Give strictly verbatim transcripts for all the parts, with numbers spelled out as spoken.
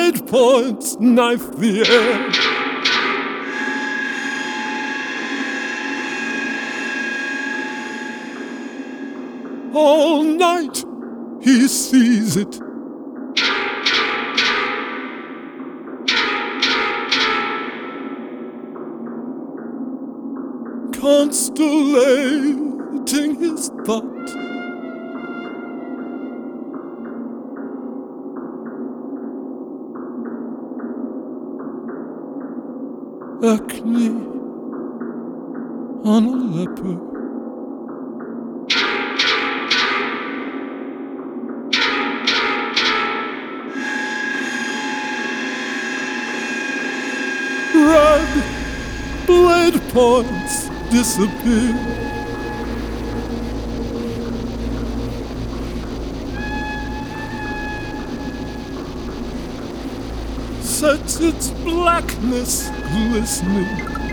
blade points knife the air. All night he sees it. Constellating his thought. Acne on a leper. Red blade points disappear. Sets its blackness glistening.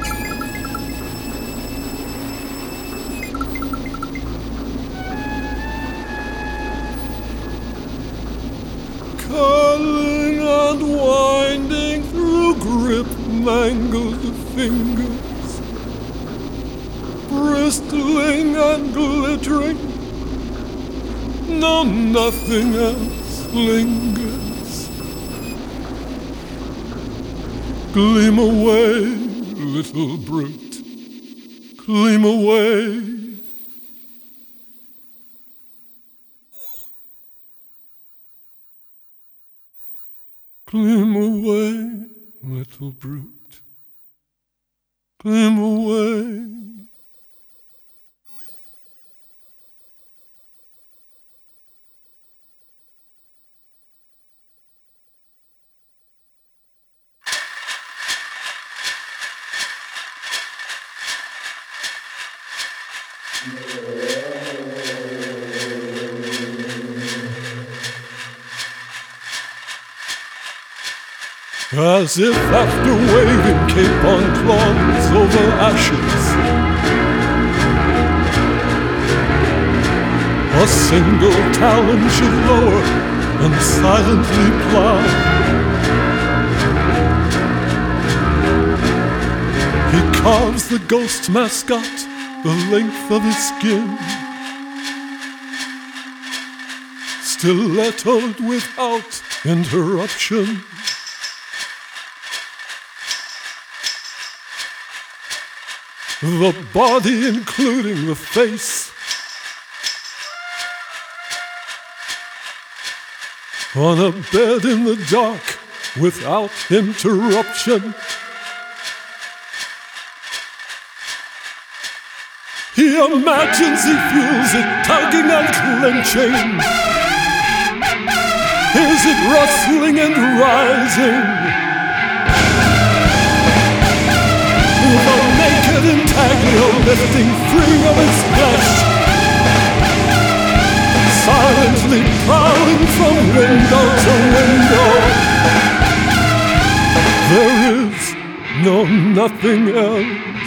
Curling and winding through grip mangled fingers, bristling and glittering, no, nothing else lingers. Gleam away, little brute, gleam away. Gleam away, little brute, gleam away. As if after waving cape on claws over ashes, a single talon should lower and silently plow. He carves the ghost mascot the length of his skin, stilettoed without interruption. The body, including the face, on a bed in the dark without interruption. He imagines he feels it tugging and clenching. Is it rustling and rising? The naked intaglio lifting free of its flesh, silently prowling from window to window. There is no nothing else.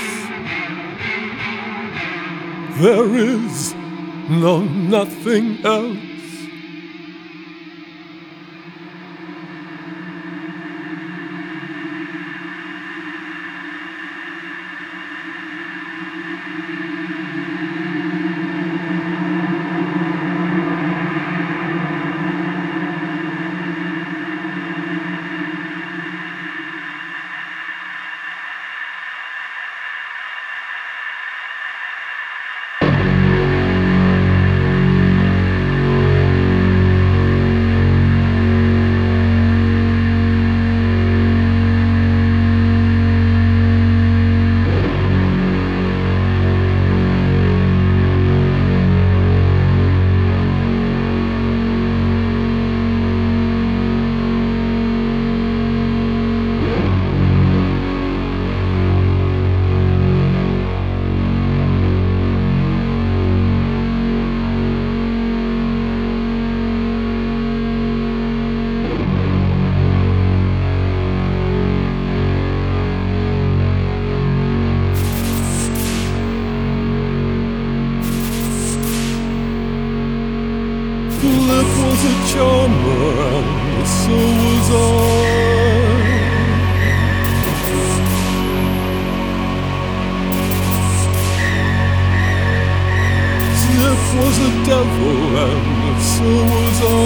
There is no nothing else. Philip was a charmer, and so was I. devil, and so was I.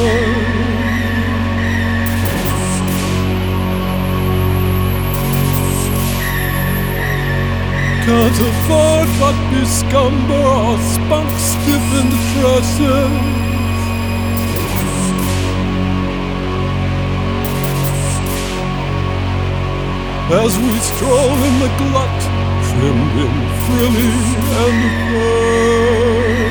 Can't afford but be scumber or spunk stiffened tresses. As we stroll in the glut, trimmed in frilly and fur.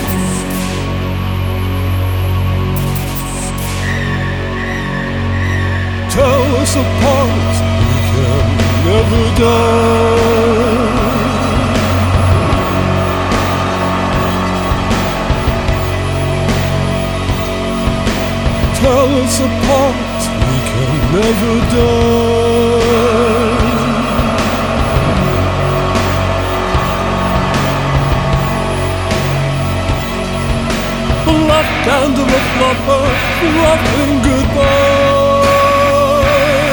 Tell us apart, we can never die. Tell us apart, we can never die. Left hand of a fluffer, fluffing goodbye.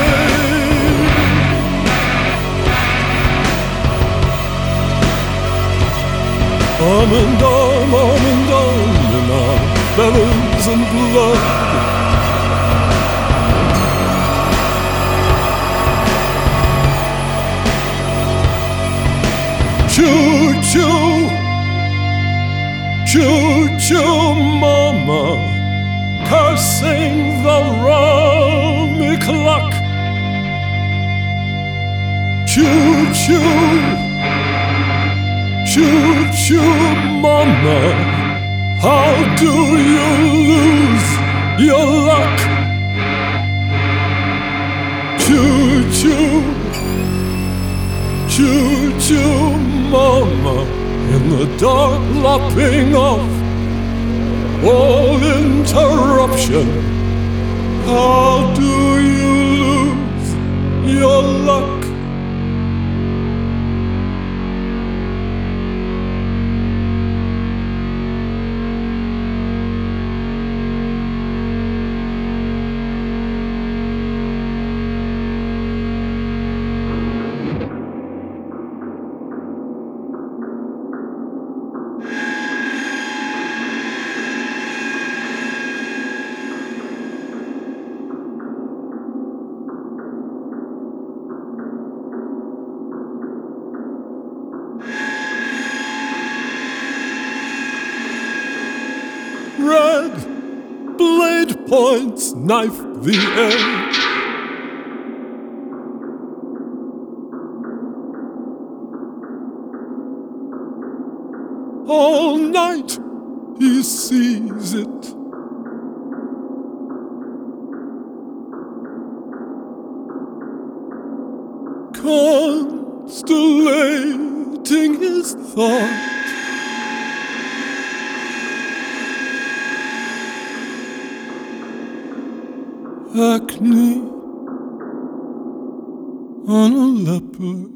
Arm and arm, arm and arm, in our feathers and blood. Choo-choo, choo-choo, mama, cursing the rummy clock. Choo-choo, choo-choo, mama, how do you lose your luck? Choo-choo, choo-choo, mama, in the dark lopping off all interruption. How do you lose your luck? Red blade points knife the air. All night he sees it. Constellating his thought. Acne on a leopard.